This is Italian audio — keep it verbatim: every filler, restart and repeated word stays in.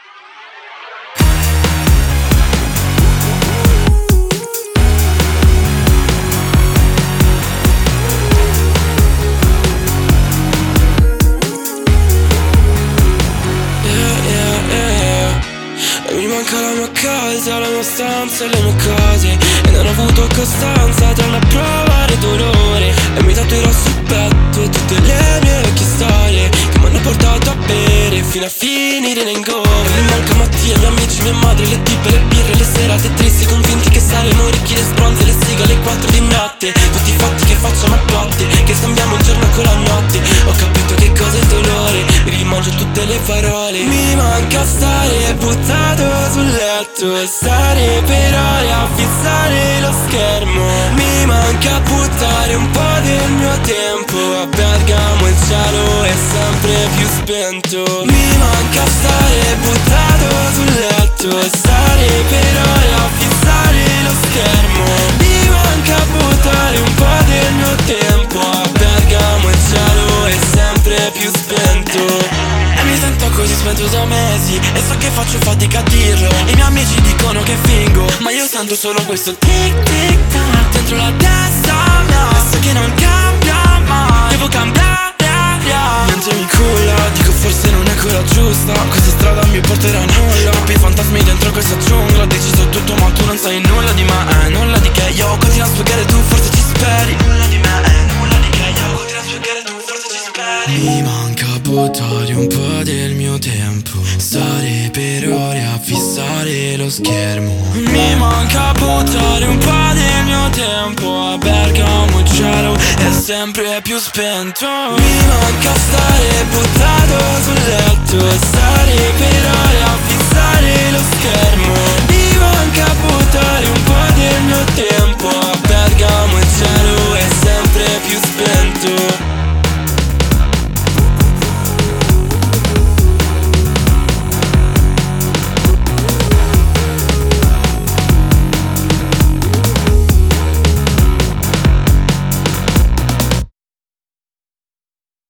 Mi manca la mia casa, la mia stanza e le mie cose, e non ho avuto costanza tra una prova e dolore. E mi tatuerò sul petto tutte le mie vecchie storie che mi hanno portato a bere fino a finire nei gove. Mi manca Mattia, i miei amici, mia madre, le tipe, le birre, le serate tristi, convinti che saremo ricchi, le sbronze, le sighe alle quattro di notte. Tutti i fatti che facciamo a botte, che scambiamo il giorno con la notte. Ho capito che cosa è il dolore, mi rimangio tutte le parole. Mi manca stare buttato sul letto, stare per ore a fissare lo schermo. Mi manca buttare un po' del mio tempo a Bergamo, il cielo è sempre più spento. Mi manca stare buttato sul letto, stare per ore a fissare lo schermo. Mi manca buttare un po' del mio tempo a Bergamo, il cielo è sempre più spento. E mi sento così spento da mesi e so che faccio fatica a dirlo. I miei amici dicono che fingo, ma io sento solo questo tic tic tac dentro la testa mia. So che non cambia mai, devo cambiare aria. Mentre mi culla, dico forse non è quella giusta, questa strada mi porterà a nulla. Troppi fantasmi dentro questa giungla, ho deciso tutto ma tu non sai nulla di me, eh, nulla di che. Io continuo a spiegare, tu forse ci speri. Nulla di me, eh, nulla di che. Io continuo a spiegare, tu forse ci speri. Mi manca buttare un po' del mio tempo, stare per ore a fissare lo schermo. Mi manca buttare un po' del mio tempo a Bergamo, il cielo è sempre più spento. Mi manca stare buttato sul letto, stare per